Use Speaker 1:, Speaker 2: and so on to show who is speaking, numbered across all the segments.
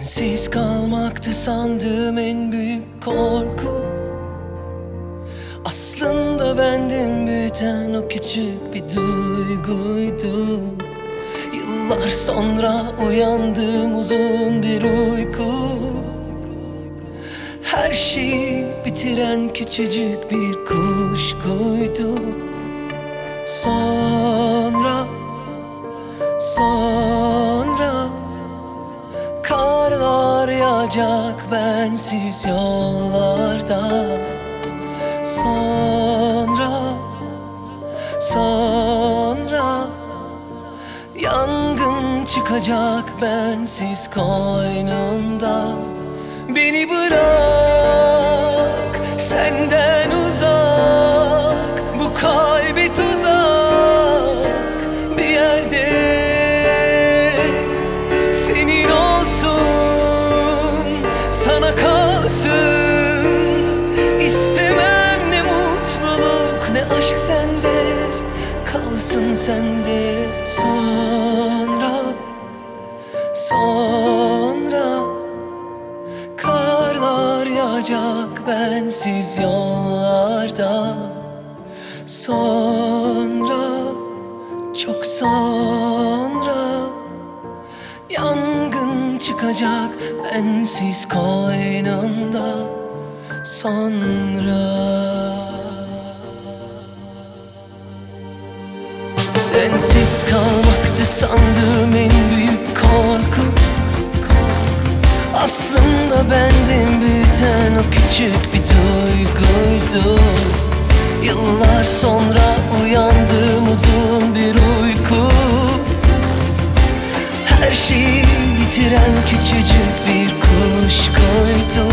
Speaker 1: Sensiz kalmaktı sandığım en büyük korku. Aslında bendim büyüten o küçük bir duyguydu. Yıllar sonra uyandığım uzun bir uyku. Her şeyi bitiren küçücük bir kuşkuydu. Sonra karlar yağacak bensiz yollarda. Sonra yangın çıkacak bensiz koynunda. Beni bırak, senden uzak, bu kalbi tuzak bir yerde. Senin olsun, sana kalsın. İstemem ne mutluluk ne aşk sende, kalsın sende. Sonra karlar yağacak bensiz yollarda. Çok sonra yangın çıkacak bensiz koynunda. Sensiz kalmaktı sandığım en büyük korku. Aslında bendim büyüten o küçük bir duyguydu. Yıllar sonra uyandığım uzun bir uyku. Her şeyi bitiren küçücük bir kuşkuydu.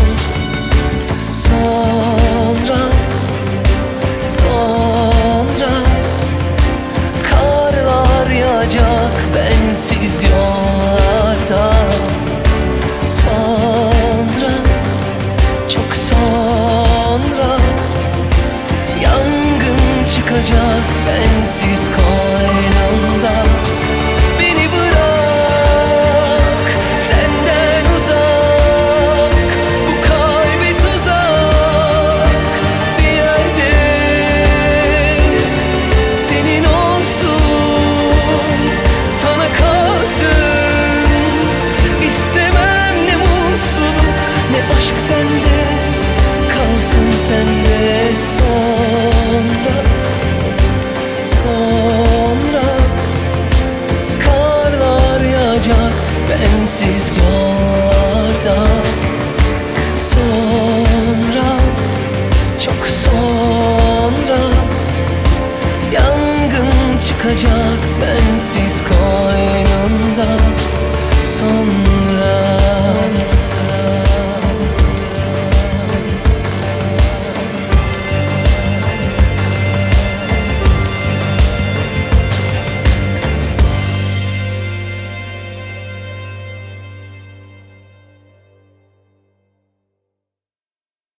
Speaker 1: Sonra karlar yağacak bensiz yollarda. Çok sonra yangın çıkacak bensiz koynunda. Beni bırak, senden uzak, bu kalbi tuzak bir yerde. Senin olsun, sana kalsın. İstemem ne mutluluk ne aşk sende, kalsın sende. Sonra karlar yağacak bensiz yollarda. Çok sonra yangın çıkacak bensiz koynunda.